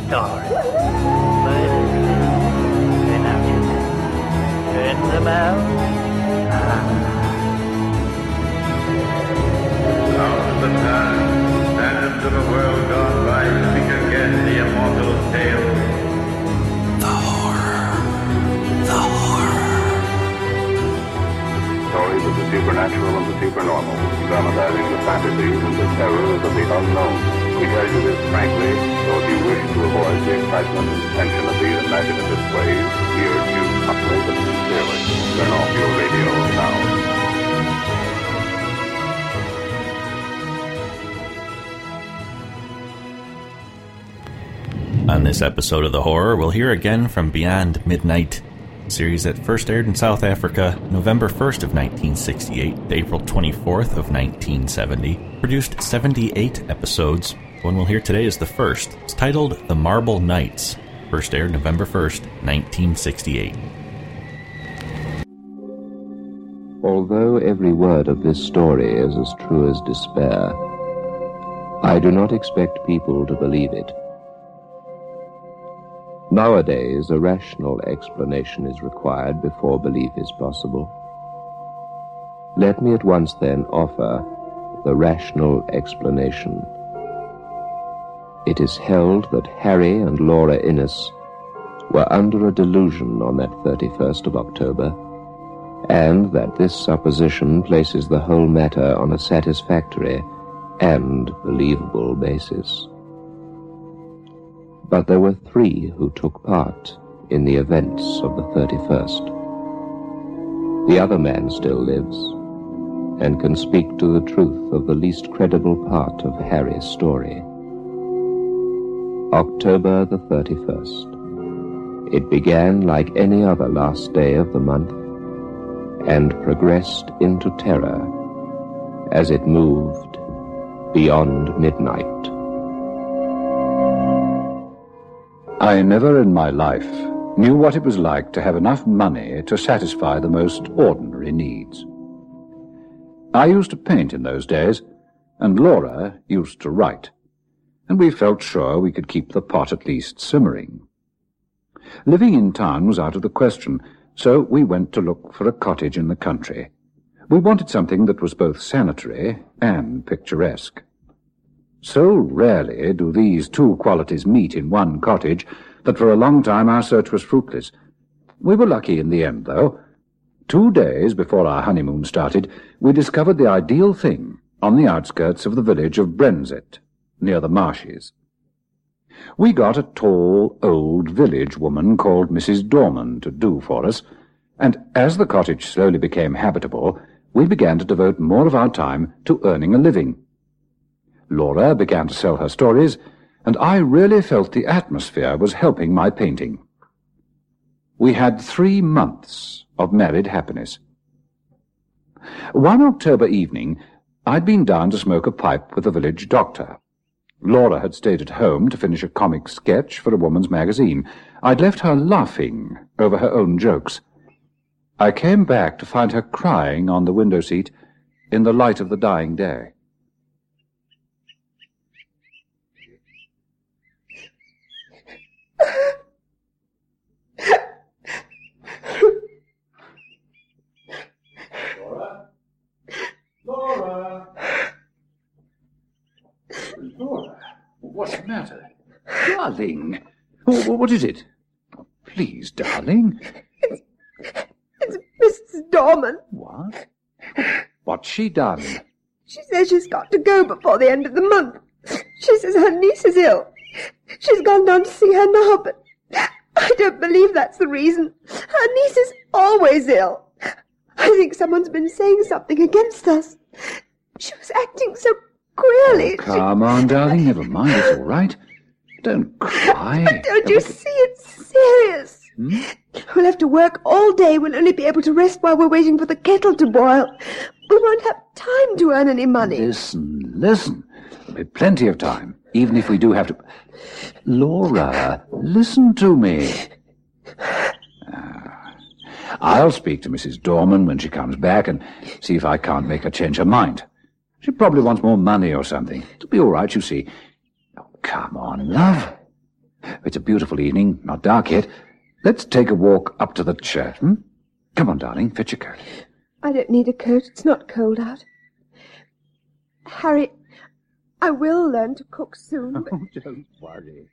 story. Then I just turn them out. Out of the past, phantoms of a world gone by, speak again the immortal tale. The horror. The horror. Stories of the supernatural and the supernormal, dramatizing the fantasies and the terrors of the unknown. We tell you this frankly, so if you wish to avoid the excitement and tension of these imaginative plays, we urge you humbly but sincerely, turn off your radio now. On this episode of The Horror, we'll hear again from Beyond Midnight, a series that first aired in South Africa November 1st of 1968 to April 24th of 1970. Produced 78 episodes. The one we'll hear today is the first. It's titled The Marble Knights. First aired November 1st, 1968. Although every word of this story is as true as despair, I do not expect people to believe it. Nowadays, a rational explanation is required before belief is possible. Let me at once then offer the rational explanation. It is held that Harry and Laura Innes were under a delusion on that 31st of October, and that this supposition places the whole matter on a satisfactory and believable basis. But there were 3 who took part in the events of the 31st. The other man still lives, and can speak to the truth of the least credible part of Harry's story. October the 31st. It began like any other last day of the month, and progressed into terror as it moved beyond midnight. I never in my life knew what it was like to have enough money to satisfy the most ordinary needs. I used to paint in those days, and Laura used to write, and we felt sure we could keep the pot at least simmering. Living in town was out of the question, so we went to look for a cottage in the country. We wanted something that was both sanitary and picturesque. So rarely do these 2 qualities meet in one cottage that for a long time our search was fruitless. We were lucky in the end, though. 2 days before our honeymoon started, we discovered the ideal thing on the outskirts of the village of Brenzett, near the marshes. We got a tall, old village woman called Mrs. Dorman to do for us, and as the cottage slowly became habitable, we began to devote more of our time to earning a living. Laura began to sell her stories, and I really felt the atmosphere was helping my painting. We had 3 months of married happiness. One October evening, I'd been down to smoke a pipe with the village doctor. Laura had stayed at home to finish a comic sketch for a woman's magazine. I'd left her laughing over her own jokes. I came back to find her crying on the window seat in the light of the dying day. Laura, what's the matter? Darling, what is it? Oh, please, darling. It's Mrs. Dorman. What? What's she done? She says she's got to go before the end of the month. She says her niece is ill. She's gone down to see her now, but I don't believe that's the reason. Her niece is always ill. I think someone's been saying something against us. She was acting so queerly. Oh, come on, darling, never mind, it's all right. Don't cry. Don't you see it's serious? We'll have to work all day. We'll only be able to rest while we're waiting for the kettle to boil. We won't have time to earn any money. Listen. There'll be plenty of time, even if we do have to... Laura, listen to me. I'll speak to Mrs. Dorman when she comes back and see if I can't make her change her mind. She probably wants more money or something. It'll be all right, you see. Oh, come on, love. It's a beautiful evening, not dark yet. Let's take a walk up to the church, hmm? Come on, darling, fetch your coat. I don't need a coat. It's not cold out. Harry, I will learn to cook soon. But... Oh, don't worry.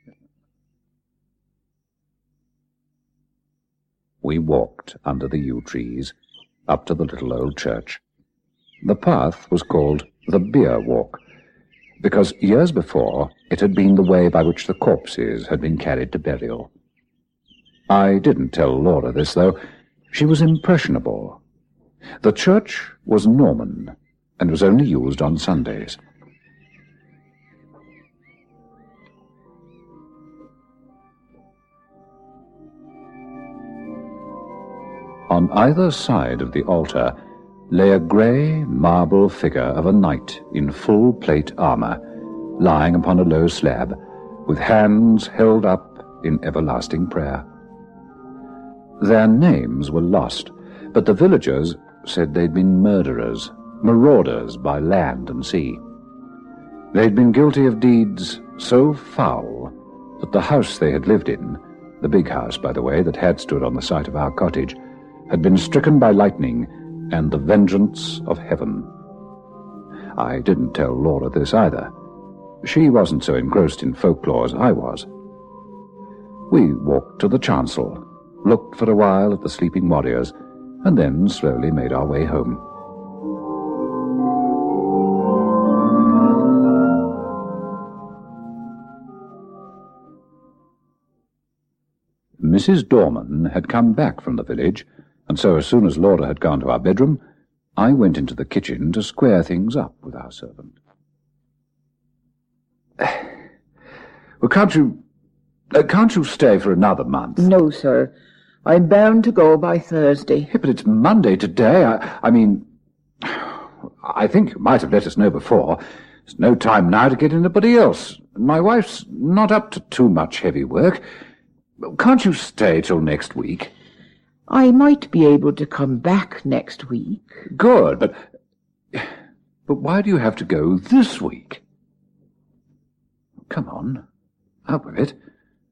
We walked under the yew trees up to the little old church. The path was called the Bier Walk, because years before it had been the way by which the corpses had been carried to burial. I didn't tell Laura this, though. She was impressionable. The church was Norman and was only used on Sundays. On either side of the altar lay a grey marble figure of a knight in full plate armour, lying upon a low slab, with hands held up in everlasting prayer. Their names were lost, but the villagers said they'd been murderers, marauders by land and sea. They'd been guilty of deeds so foul that the house they had lived in, the big house, by the way, that had stood on the site of our cottage, had been stricken by lightning and the vengeance of heaven. I didn't tell Laura this either. She wasn't so engrossed in folklore as I was. We walked to the chancel, looked for a while at the sleeping warriors, and then slowly made our way home. Mrs. Dorman had come back from the village, and so as soon as Laura had gone to our bedroom, I went into the kitchen to square things up with our servant. Well, can't you stay for another month? No, sir. I'm bound to go by Thursday. Yeah, but it's Monday today. I mean, I think you might have let us know before. There's no time now to get anybody else. My wife's not up to too much heavy work. Can't you stay till next week? I might be able to come back next week. Good, but why do you have to go this week? Come on, up with it.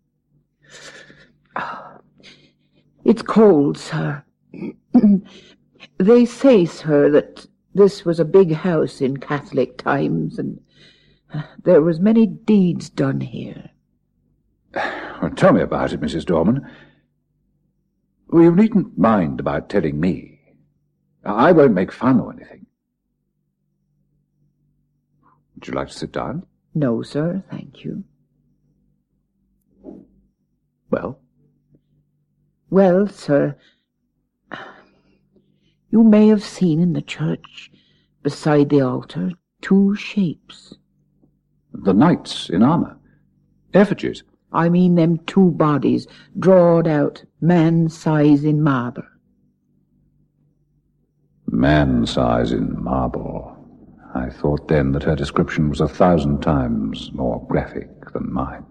It's cold, sir. They say, sir, that this was a big house in Catholic times, and there was many deeds done here. Well, tell me about it, Mrs. Dorman. Well, you needn't mind about telling me. I won't make fun or anything. Would you like to sit down? No, sir, thank you. Well? Well, sir, you may have seen in the church, beside the altar, 2 shapes. The knights in armour. Effigies. I mean them 2 bodies, drawed out, man-size in marble. Man-size in marble. I thought then that her description was 1,000 times more graphic than mine.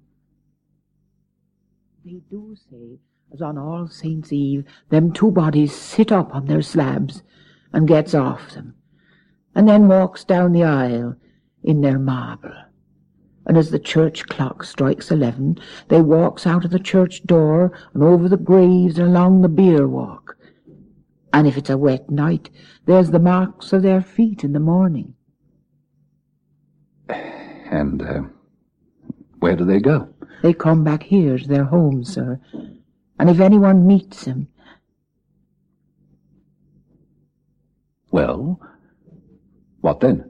They do say, as on All Saints' Eve, them 2 bodies sit up on their slabs and gets off them, and then walks down the aisle in their marble. And as the church clock strikes 11, they walks out of the church door and over the graves and along the Bier Walk. And if it's a wet night, there's the marks of their feet in the morning. And where do they go? They come back here to their home, sir. And if anyone meets them... Well, what then?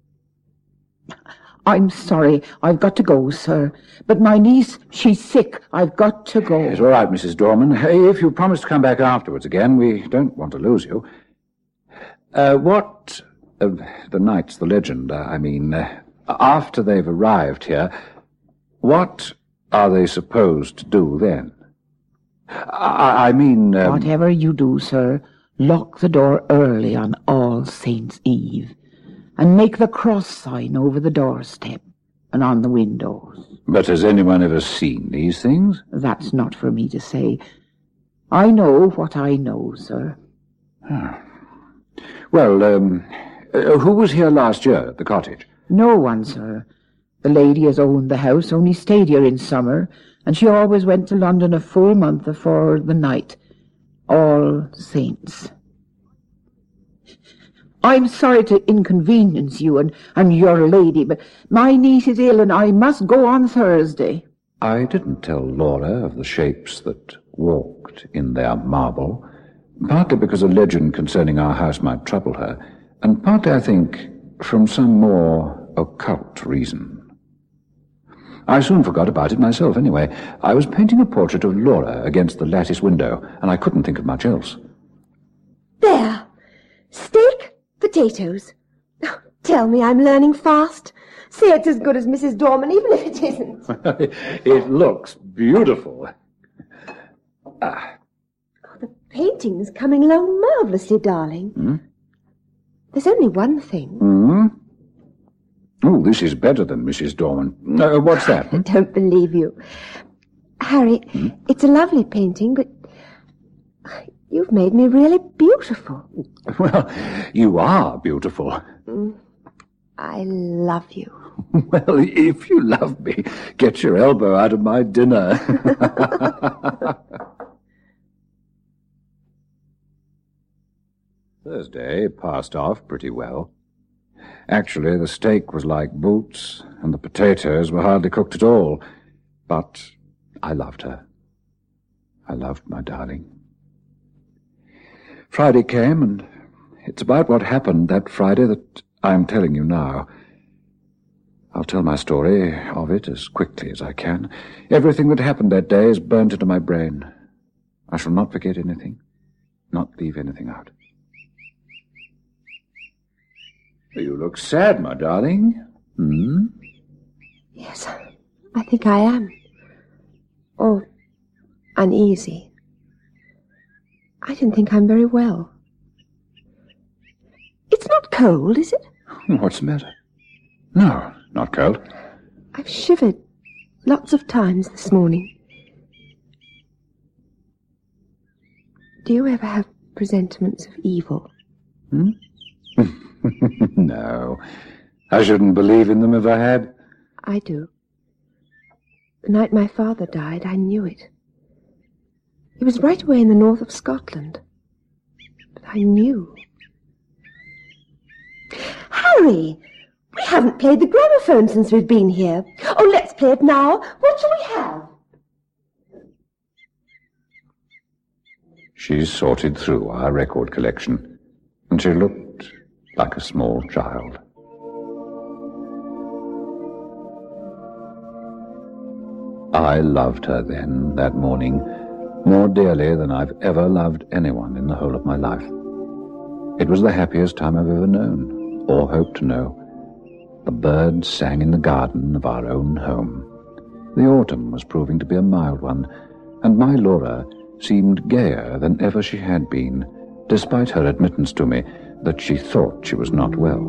I'm sorry, I've got to go, sir. But my niece, she's sick. I've got to go. It's all right, Mrs. Dorman. If you promise to come back afterwards again, we don't want to lose you. What... the knights, the legend, after they've arrived here, what are they supposed to do then? I mean... Whatever you do, sir, lock the door early on All Saints' Eve. And make the cross sign over the doorstep and on the windows. But has anyone ever seen these things? That's not for me to say. I know what I know, sir. Well, who was here last year at the cottage? No one, sir. The lady as owned the house only stayed here in summer, and she always went to London a full month afore the night. All Saints. I'm sorry to inconvenience you and your lady, but my niece is ill and I must go on Thursday. I didn't tell Laura of the shapes that walked in their marble, partly because a legend concerning our house might trouble her, and partly, I think, from some more occult reason. I soon forgot about it myself, anyway. I was painting a portrait of Laura against the lattice window, and I couldn't think of much else. There. Steak, potatoes. Oh, tell me I'm learning fast. Say it's as good as Mrs. Dorman, even if it isn't. It looks beautiful. Oh, the painting's coming along marvellously, darling. There's only one thing. Oh, this is better than Mrs. Dorman. What's that? I don't believe you. Harry, it's a lovely painting, but you've made me really beautiful. Well, you are beautiful. I love you. Well, if you love me, get your elbow out of my dinner. Thursday passed off pretty well. Actually, the steak was like boots, and the potatoes were hardly cooked at all. But I loved her. I loved my darling. Friday came, and it's about what happened that Friday that I'm telling you now. I'll tell my story of it as quickly as I can. Everything that happened that day is burnt into my brain. I shall not forget anything, not leave anything out. You look sad, my darling. Yes, I think I am. Or uneasy. I don't think I'm very well. It's not cold, is it? What's the matter? No, not cold. I've shivered lots of times this morning. Do you ever have presentiments of evil? No, I shouldn't believe in them if I had. I do. The night my father died, I knew it. He was right away in the north of Scotland. But I knew. Harry! We haven't played the gramophone since we've been here. Oh, let's play it now. What shall we have? She sorted through our record collection, and she looked like a small child. I loved her then, that morning, more dearly than I've ever loved anyone in the whole of my life. It was the happiest time I've ever known, or hoped to know. The birds sang in the garden of our own home. The autumn was proving to be a mild one, and my Laura seemed gayer than ever she had been, despite her admittance to me that she thought she was not well.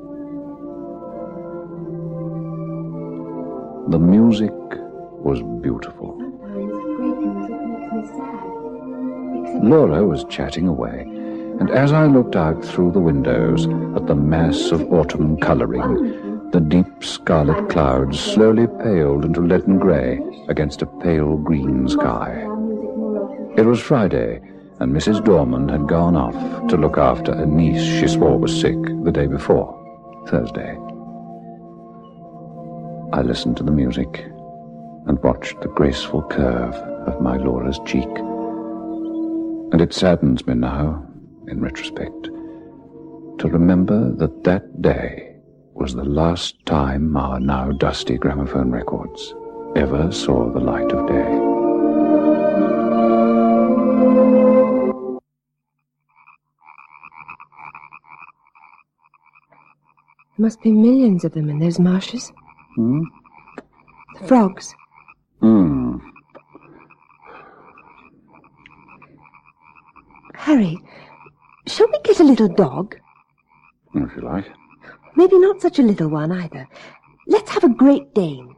The music was beautiful. Laura was chatting away, and as I looked out through the windows at the mass of autumn colouring, the deep scarlet clouds slowly paled into leaden grey against a pale green sky. It was Friday, and Mrs. Dorman had gone off to look after a niece she swore was sick the day before, Thursday. I listened to the music and watched the graceful curve of my Laura's cheek. And it saddens me now, in retrospect, to remember that that day was the last time our now dusty gramophone records ever saw the light of day. There must be millions of them in those marshes. The frogs. Harry, shall we get a little dog? If you like. Maybe not such a little one, either. Let's have a Great Dane.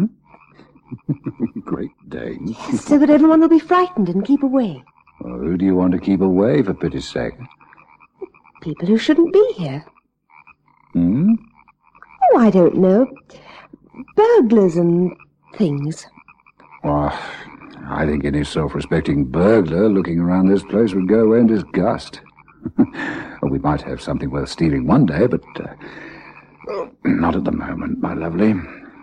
Great Dane? Yes, so that everyone will be frightened and keep away. Well, who do you want to keep away, for pity's sake? People who shouldn't be here. Hmm? Oh, I don't know. burglars and things. Well, I think any self-respecting burglar looking around this place would go away in disgust. Well, we might have something worth stealing one day, but not at the moment, my lovely.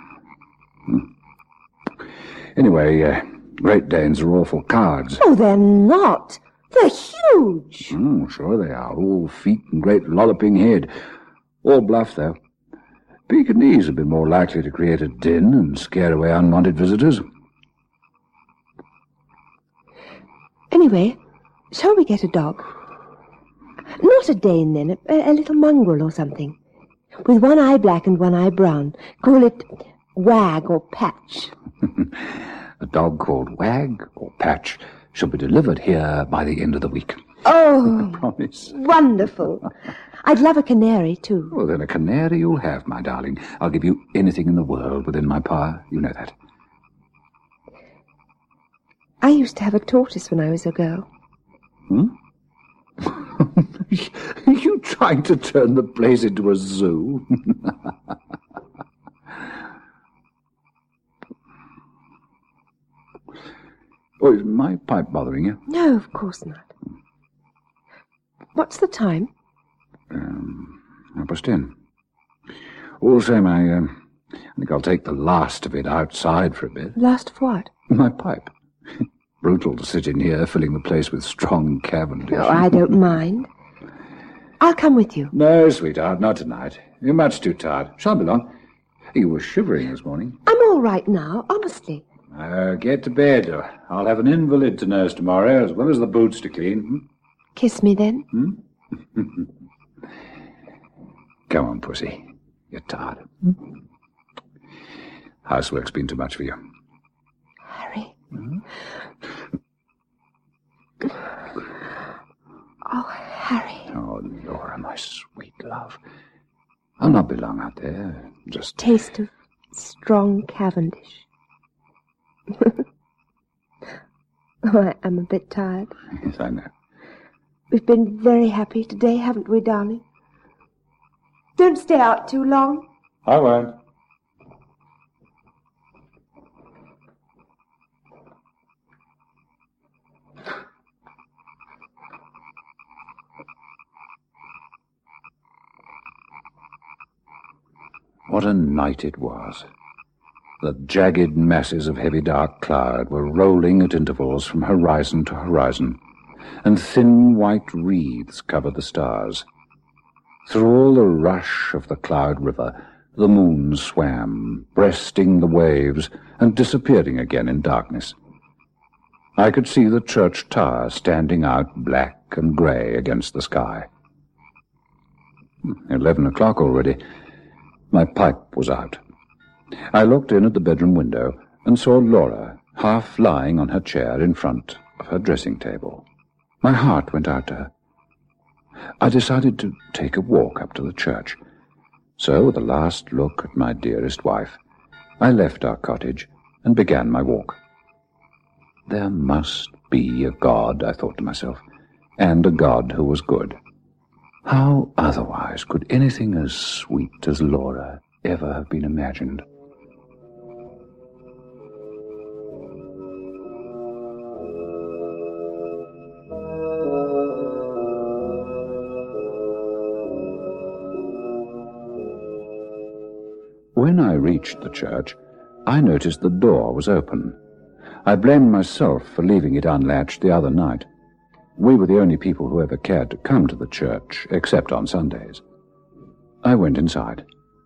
Anyway, Great Danes are awful cowards. Oh, they're not. They're huge. Sure they are. All feet and great lolloping head. All bluff, though. Pekingese have been more likely to create a din and scare away unwanted visitors. Anyway, shall we get a dog? Not a Dane, then. A little mongrel or something. With one eye black and one eye brown. Call it Wag or Patch. A dog called Wag or Patch shall be delivered here by the end of the week. Oh, I promise. Wonderful. I'd love a canary, too. Well, then a canary you'll have, my darling. I'll give you anything in the world within my power. You know that. I used to have a tortoise when I was a girl. Are you trying to turn the place into a zoo? Oh, is my pipe bothering you? No, of course not. What's the time? 10:30. All the same, I think I'll take the last of it outside for a bit. Last of what? My pipe. Brutal to sit in here, filling the place with strong Cavendish. Oh, I don't mind. I'll come with you. No, sweetheart, not tonight. You're much too tired. Shan't be long. You were shivering this morning. I'm all right now, honestly. Get to bed. I'll have an invalid to nurse tomorrow, as well as the boots to clean. Kiss me, then. Come on, pussy. You're tired. Housework's been too much for you. Harry. Oh, Harry. Oh, Laura, my sweet love. I'll not be long out there. Just... Taste of strong Cavendish. Oh, I'm a bit tired. Yes, I know. We've been very happy today, haven't we, darling? Don't stay out too long. I won't. What a night it was. The jagged masses of heavy dark cloud were rolling at intervals from horizon to horizon, and thin white wreaths covered the stars. Through all the rush of the cloud river, the moon swam, breasting the waves and disappearing again in darkness. I could see the church tower standing out black and grey against the sky. 11 o'clock already. My pipe was out. I looked in at the bedroom window and saw Laura half lying on her chair in front of her dressing table. My heart went out to her. I decided to take a walk up to the church. So, with a last look at my dearest wife, I left our cottage and began my walk. There must be a God, I thought to myself, and a God who was good. How otherwise could anything as sweet as Laura ever have been imagined? When I reached the church, I noticed the door was open. I blamed myself for leaving it unlatched the other night. We were the only people who ever cared to come to the church, except on Sundays. I went inside.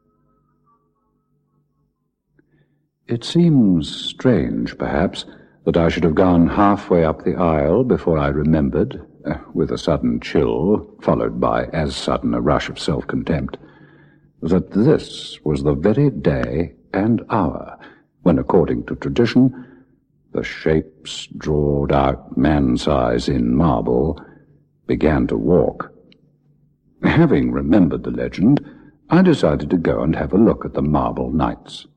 It seems strange, perhaps, that I should have gone halfway up the aisle before I remembered, with a sudden chill, followed by as sudden a rush of self-contempt, that this was the very day and hour when, according to tradition, the shapes drawed out man-size in marble began to walk. Having remembered the legend, I decided to go and have a look at the marble knights.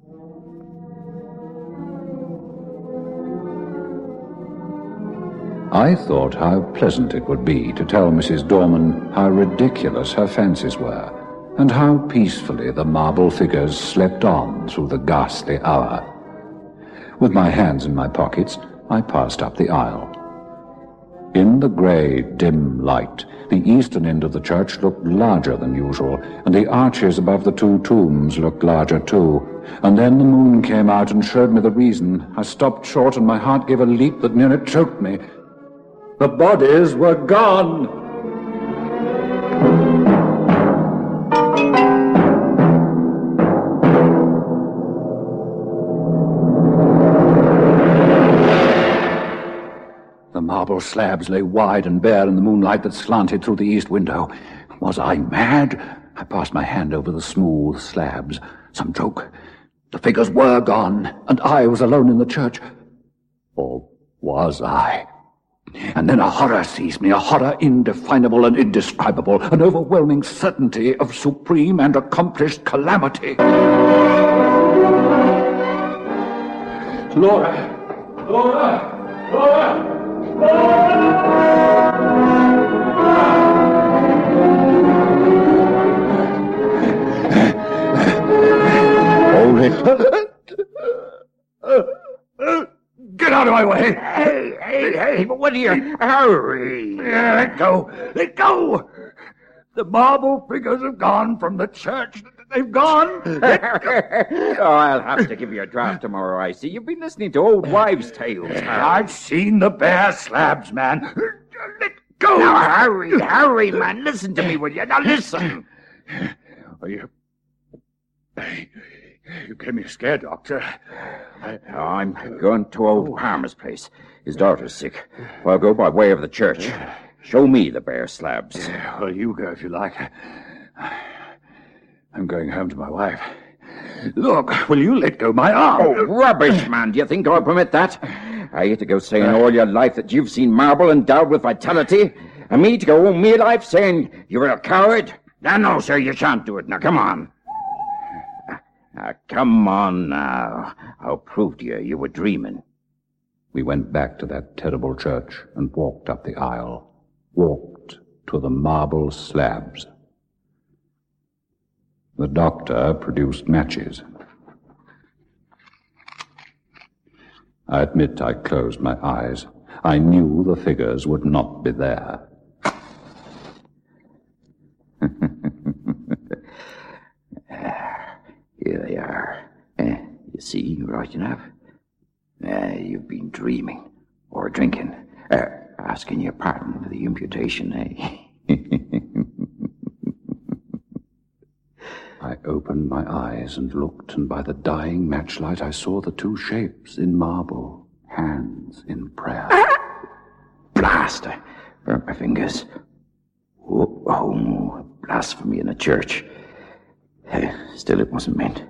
I thought how pleasant it would be to tell Mrs. Dorman how ridiculous her fancies were, and how peacefully the marble figures slept on through the ghastly hour. With my hands in my pockets, I passed up the aisle. In the grey, dim light, the eastern end of the church looked larger than usual, and the arches above the two tombs looked larger too. And then the moon came out and showed me the reason. I stopped short, and my heart gave a leap that nearly choked me. The bodies were gone! The marble slabs lay wide and bare in the moonlight that slanted through the east window. Was I mad? I passed my hand over the smooth slabs. Some joke. The figures were gone, and I was alone in the church. Or was I? And then a horror seized me, a horror indefinable and indescribable, an overwhelming certainty of supreme and accomplished calamity. Laura! Laura! Laura! Hold it. Get out of my way! Hey, but what are you... Hurry! Let go! Let go! The marble figures have gone from the church. They've gone. I'll have to give you a draft tomorrow, I see. You've been listening to old wives' tales. I've seen the bare slabs, man. Let go! Now, hurry, man. Listen to me, will you? Now, listen. You gave me a scare, Doctor. I'm going to old Palmer's place. His daughter's sick. I'll go by way of the church. Show me the bare slabs. Well, you go if you like. I'm going home to my wife. Look, will you let go my arm? Oh, rubbish, man. Do you think I'll permit that? Are you to go saying all your life that you've seen marble endowed with vitality? And me to go all me life saying you're a coward? No, sir, you shan't do it. Now, come on. Come on now. I'll prove to you were dreaming. We went back to that terrible church and walked up the aisle. Walked to the marble slabs. The doctor produced matches. I admit I closed my eyes. I knew the figures would not be there. Here they are. You see, right enough. You've been dreaming or drinking. Asking your pardon for the imputation, eh? I opened my eyes and looked, and by the dying matchlight I saw the two shapes in marble, hands in prayer. Blast! I burnt my fingers. Oh, blasphemy in a church. Still, it wasn't meant.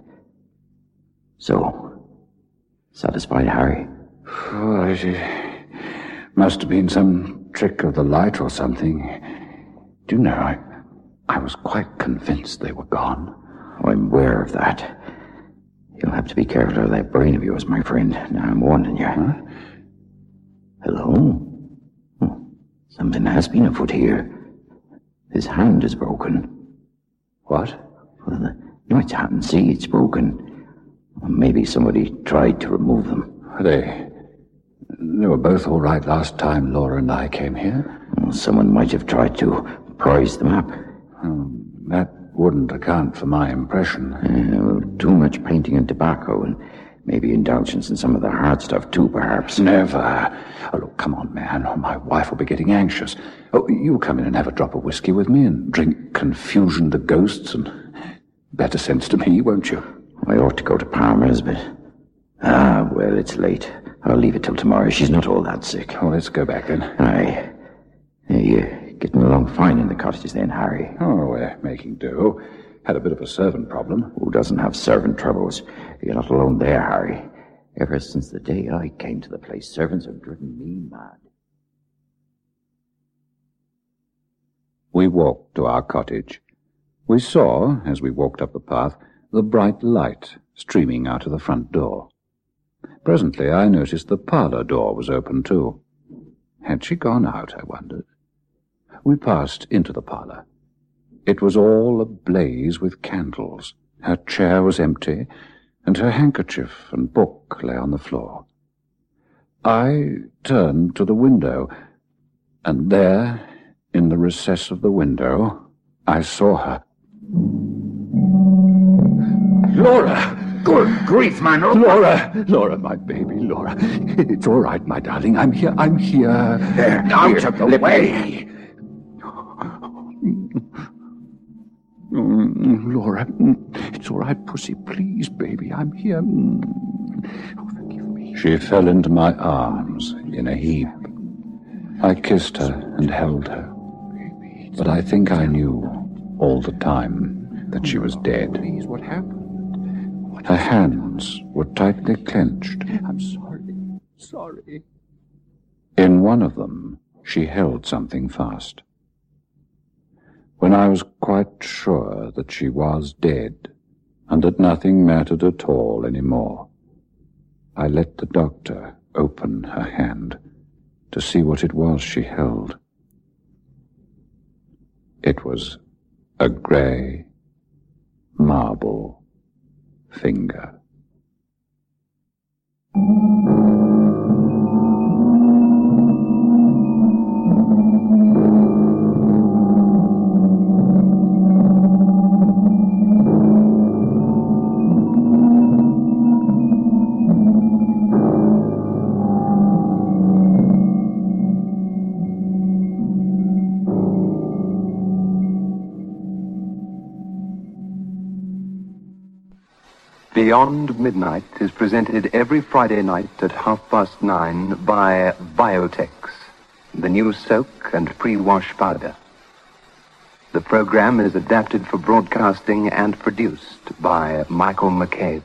So, satisfied, Harry? Oh, it must have been some trick of the light or something. Do you know, I was quite convinced they were gone. I'm aware of that. You'll have to be careful of that brain of yours, my friend. Now I'm warning you. Huh? Hello? Something has been afoot here. His hand is broken. What? Well, no, it's hand. See, it's broken. Maybe somebody tried to remove them. They were both all right last time Laura and I came here. Well, someone might have tried to prise them up. That wouldn't account for my impression. Too much painting and tobacco, and maybe indulgence in some of the hard stuff too, perhaps. Never. Oh, look, come on, man, or my wife will be getting anxious. Oh, you come in and have a drop of whiskey with me and drink confusion to ghosts and better sense to me, won't you? I ought to go to Palmer's, but... well, it's late. I'll leave it till tomorrow. She's not all that sick. Oh, let's go back then. Aye. You're getting along fine in the cottages then, Harry. Oh, we're making do. Had a bit of a servant problem. Who doesn't have servant troubles? You're not alone there, Harry. Ever since the day I came to the place, servants have driven me mad. We walked to our cottage. We saw, as we walked up the path, the bright light streaming out of the front door. Presently I noticed the parlour door was open too. Had she gone out, I wondered? We passed into the parlour. It was all ablaze with candles. Her chair was empty, and her handkerchief and book lay on the floor. I turned to the window, and there, in the recess of the window, I saw her. Laura! Good grief, man. Laura, my baby, Laura. It's all right, my darling. I'm here. There, out of the way. Laura, it's all right, pussy. Please, baby, I'm here. Oh, forgive me. She fell into my arms in a heap. I kissed her and held her. But I think I knew all the time that she was dead. Please, what happened? Her hands were tightly clenched. I'm sorry. In one of them, she held something fast. When I was quite sure that she was dead, and that nothing mattered at all anymore, I let the doctor open her hand to see what it was she held. It was a grey marble finger. Beyond Midnight is presented every Friday night at 9:30 by Biotex, the new soak and pre-wash powder. The program is adapted for broadcasting and produced by Michael McCabe.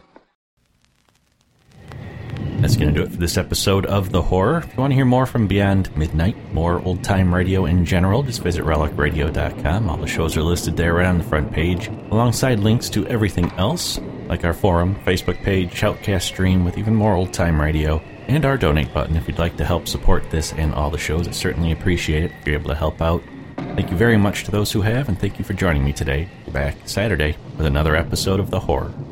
That's going to do it for this episode of The Horror. If you want to hear more from Beyond Midnight, more old-time radio in general, just visit relicradio.com. All the shows are listed there right on the front page, alongside links to everything else, like our forum, Facebook page, Shoutcast stream with even more old-time radio, and our donate button if you'd like to help support this and all the shows. I certainly appreciate it if you're able to help out. Thank you very much to those who have, and thank you for joining me today. We're back Saturday with another episode of The Horror.